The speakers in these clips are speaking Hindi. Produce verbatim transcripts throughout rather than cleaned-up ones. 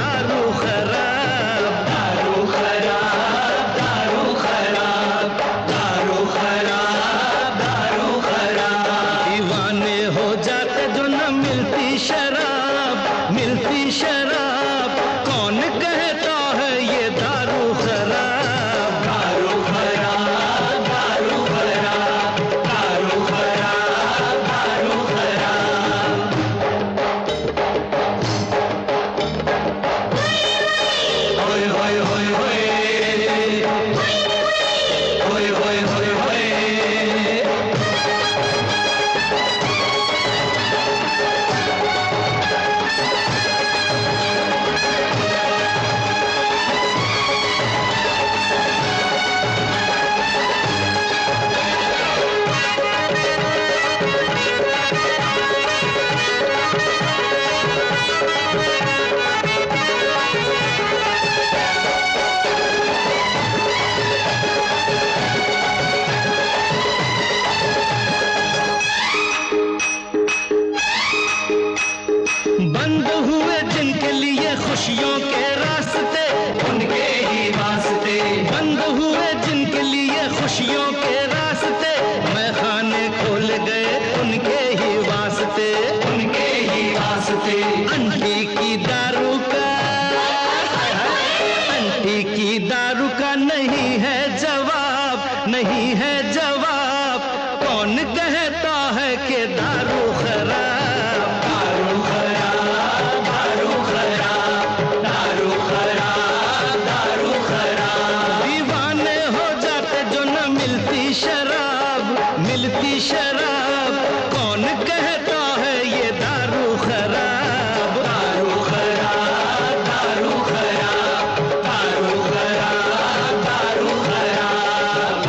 दारू खराब, दारू खराब, दारू खराब, दारू खराब, दारू खराब। दीवाने हो जाते जो न मिलती शराब, मिलती शराब। कौन कहता है ये दारू खराब, दारू खराब, दारू खराब, दारू खराब, दारू खराब। होय होय होय होय, होय होय होय होय। बंद हुए जिनके लिए खुशियों के रास्ते, उनके ही वास्ते। बंद हुए जिनके लिए खुशियों के रास्ते, मैं खाने खोल गए उनके ही वास्ते, उनके ही वास्ते। अंटी की दारू का, अंटी की दारू का नहीं है जवाब, नहीं है जवाब। कौन कहता है कि दारू खराब, शराब मिलती शराब। कौन कहता है ये दारू खराब, दारू खराब, दारू खराब, दारू खराब, दारू खराब।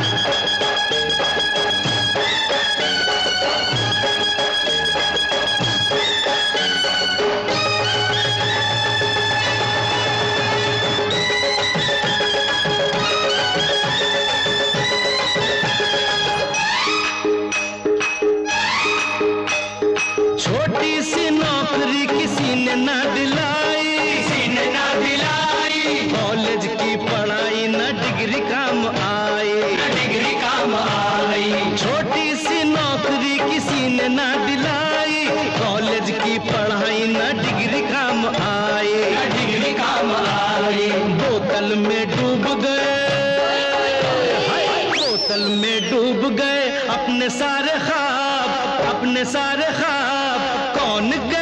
छोटी सी नौकरी किसी ने ना दिलाई, किसी ने ना दिलाई। कॉलेज की पढ़ाई ना डिग्री काम आई, ना डिग्री काम आई। छोटी सी नौकरी किसी ने ना दिलाई, कॉलेज की पढ़ाई ना डिग्री काम आई, ना डिग्री काम आई। बोतल में डूब गए, बोतल में डूब गए अपने सारे ख्वाब, अपने सारे ख्वाब। कौन